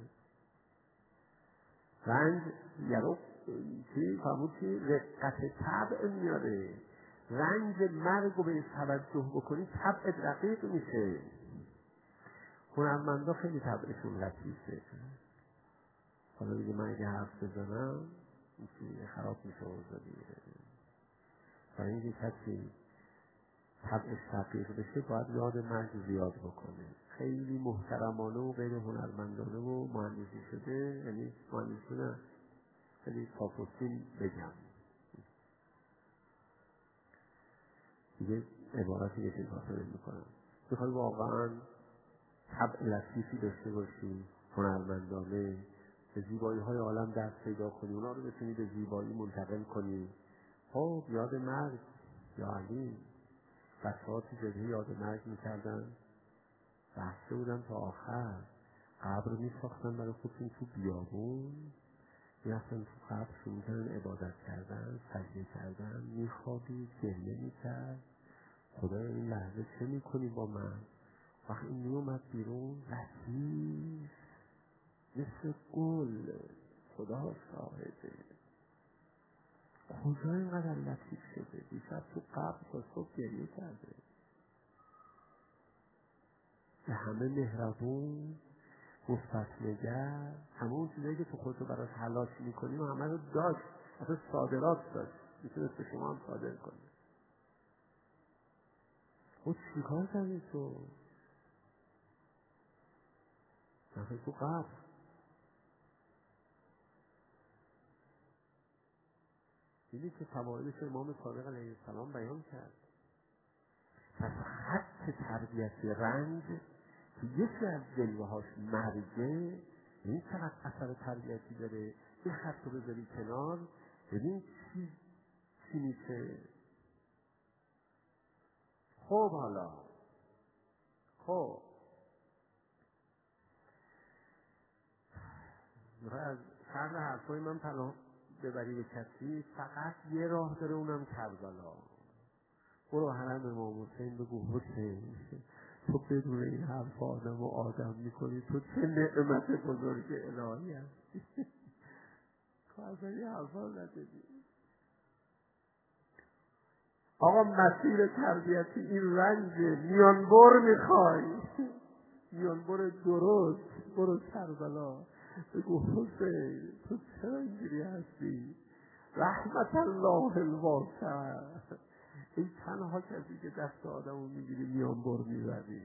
رنج یارو چی فرمود چی رقت طبع میاره. رنج مرگ رو به توجه بکنی طبع رقیق میشه. هنرمندا خیلی طبعشون لطیفه. حالا دیگه من اگه حرف بزنم این چیزی خراب میشه اوضاع دیگه. برای اینکه کسی طبعش تغییر بشه باید یاد مرگ زیاد بکنه. خیلی محترمانه و غیر هنرمندانه و مهندسی شده، یعنی مهندسی نه خیلی تافوسین بگم دیگه عبارتی که اضافه میکنم. میخوای واقعا طبع لطیفی داشته باشی، هنرمندانه، به زیبایی های عالم دست پیدا کنی، اونا رو بتونی به زیبایی منتقل کنی. خب یاد مرگ یا علی بچه ها تو جبهه یاد مرگ میکردن، بحثه بودن تا آخر، قبر میساختن برای خودشون تو بیابون، میرفتن تو قبر شروع میکردن عبادت کردن، سجده کردن، میخوابید، گریه میکرد، خدایا این لحظه چه میکنی با من؟ وقتی این میومد بیرون لطیف مثل گل، خدا شاهده کجا اینقدر لطیف شده؟ دیشب تو قبر تا صبح گریه کرده، به همه مهربون، مستثنگر، همه اون چیزایی که تو خودتو براش حلاش میکنی و همه رو داشت، اصلا صادرات داشت، میتونست به شما هم صادر کنی. خود چیکار کردی تو؟ نفر تو قبر دیدی که فوایدش امام صادق علیه السلام بیان کرد. پس خط تربیت رنج که یکی از جلوهاش مرگه، این چقدر اثر تربیتی داره. این خط رو بذاری کنار، ببین چی چی میشه. خب حالا خب میخوای از شر حرفای من پناه ببری به کسی، فقط یه راه داره، اونم کربلا. برو حرم امام حسین بگو حسین تو بدون این حرف آدم و آدم میکنی، تو چه نعمت بزرگ الهی هستی. تو اصلا یه حرفا رو ندیدی. آقا مسیر تربیتی این رنج میانبر میخوای، میانبر درست، برو کربلا بگو حسین تو چرا اینجوری هستی؟ رحمت الله الواسع. این تنها کسی که دست آدمو میگیری میانبر میبری.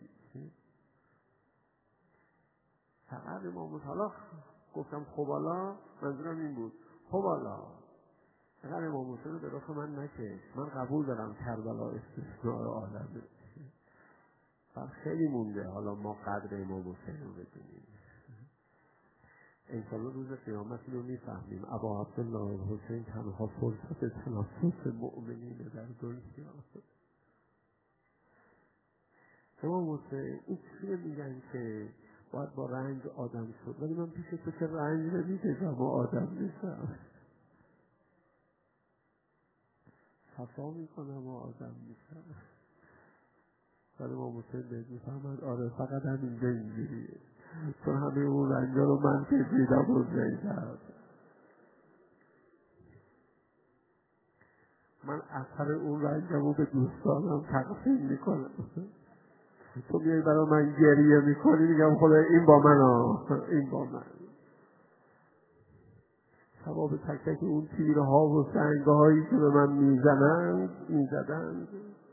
فقط امام حالا گفتم خب حالا منظورم این بود، خب حالا فقط امام حسین رو به رخ من نکش، من قبول دارم کربلا استثناء عالمه، فقط خیلی مونده حالا ما قدر امام حسین رو بدونیم. انشالله روز قیامت رو میفهمیم ابا عبدالله حسین تنها فرصت تنفس مؤمنینه در دنیا. امام حسین این چیه میگن که باید با رنج آدم شد، ولی من پیش تو که رنج نمیکشم و آدم نیستم، صفا میکنم و آدم نیستم. ولی امام حسین بهت میفهمد آره فقط همینجا اینجوریه، چون همه اون رنجا رو من کشیدم و زیدم. من اثر اون رنجم رو به دوستانم تقسیم میکنم. تو میای برای من گریه میکنی، میگم خدا این با من ها، این با من. ثواب تک تک اون تیرها و سنگهایی که به من میزنند میزدند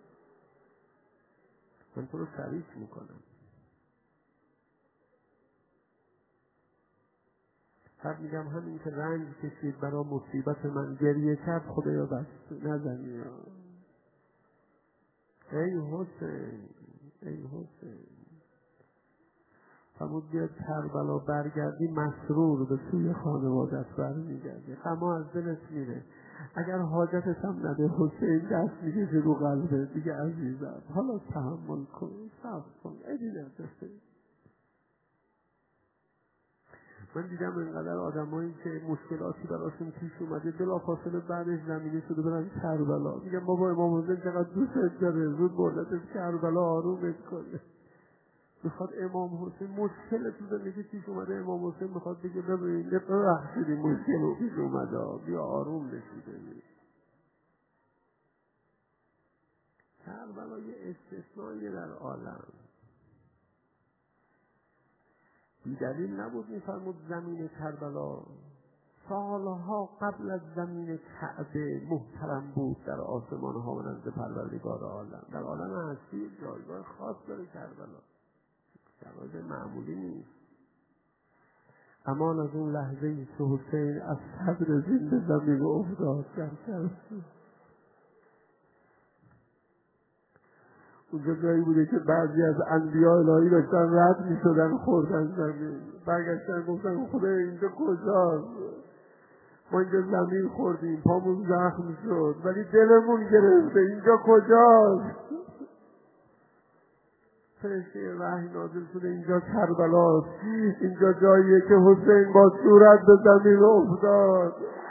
من تو رو شریک میکنم. بعد میگم همین که رنج کشید برای مصیبت من گریه کرد، خدایا بس نزنی. ای حسین ای حسین فرمود بیاد کربلا، برگردی مسرور به سوی خانوادت برمیگردی، اما از دلت میره. اگر حاجتت هم نده حسین دست میگه رو قلبه دیگه عزیزم حالا تحمل کن، صبر کن، ایدی ندسته. من دیدم اینقدر آدمایی که مشکلاتی براشون پیش اومده بلافاصله بعدش زمینی شده برن کربلا. میگم بابا امام حسین چقدر دوست داره، زود بردتش کربلا آرومت کنه. میخواد امام حسین مشکل تو زندگی پیش اومده، امام حسین میخواد بگه ببین ببخشید این مشکل پیش اومده، بیا آروم بشیده. کربلا یه استثنایی در عالم. بی‌دلیل نبود میفرمود زمین کربلا سالها قبل از زمین کعبه محترم بود در آسمان ها و نزد پروردگار عالم. در عالم هستی جایگاه خاص داره کربلا، جایگاه معمولی نیست. امان از اون لحظه ای که حسین از صدر زنده زمین افتاد در کربلا. اونجا جایی بوده که بعضی از انبیاء الهی داشتن رد می شدن خوردن زمین، برگشتن گفتن خدا اینجا کجاست؟ ما اینجا زمین خوردیم پامون زخم شد ولی دلمون گرفته، اینجا کجاست؟ فرشته وحی نازل شده اینجا کربلاست، اینجا جاییه که حسین با صورت به زمین افتاد.